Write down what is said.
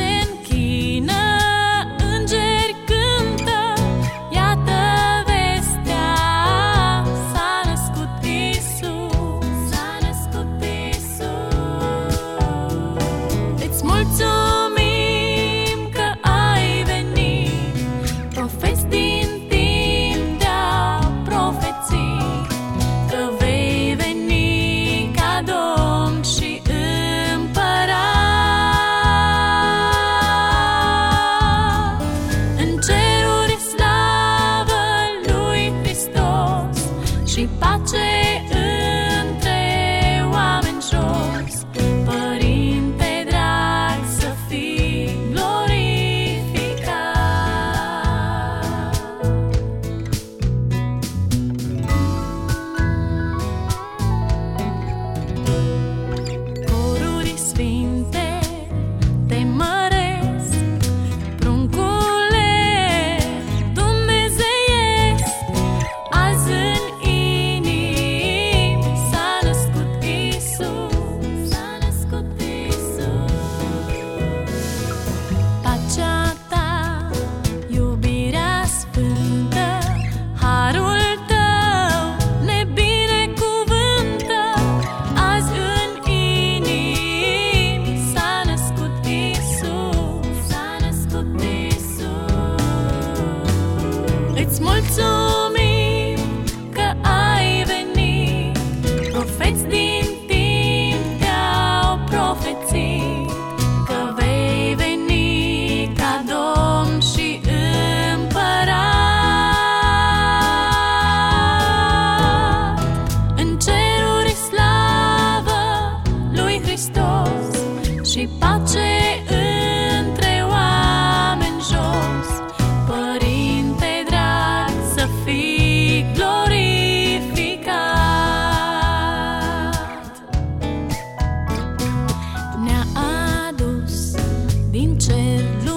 închină, îngeri cântă, iată vestea, s-a născut Iisus, s-a născut Iisus. Îți mulțumim că ai venit, profeți din timp de-au profețit, că vei veni ca Domn și Împărat. În ceruri slavă lui Hristos și pace între oameni jos. Părinte drag, să fii glorificat. Coruri sfinte te măresc, pruncule dumnezeiesc. Azi în inimi s-a născut Iisus, s-a născut Iisus. Pacea ta, iubirea sfântă, harul tău ne binecuvântă. Azi în inimi s-a născut Iisus, s-a născut Iisus. Îți mulțumim că ai venit, profeți din timp te-au profețit, că vei veni ca Domn și Împărat. În ceruri slavă lui Hristos și pace între oameni jos. Părinte drag, să fii glorificat. Ne-a adus din cer